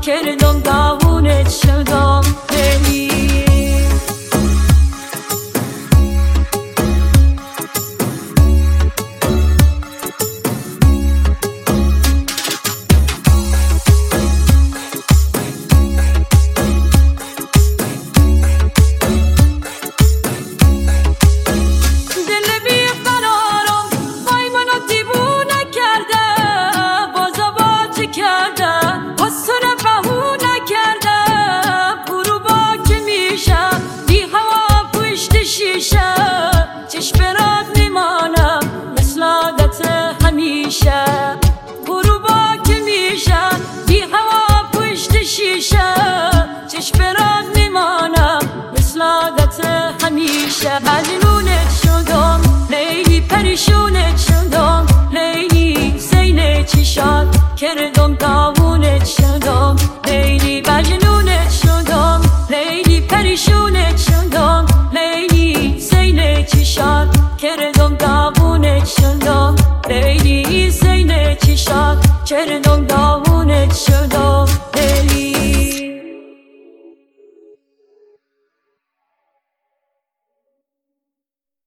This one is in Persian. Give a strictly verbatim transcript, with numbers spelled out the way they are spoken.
کردم داغونت شدم لیلی. چشم برات میمانم مثل عادت همیشه، برو با که میشم بی هوا پشت شیشه. چشم برات میمانم مثل عادت همیشه. مجنونت شدم لیلی، پریشونت شدم لیلی، زین چشات کردم داغونت شدم لیلی. مجنونت شدم لیلی، پریشونت شدم لیلی، زین چشات کردم داغونت شدم لیلی، زین چشات کردم داغونت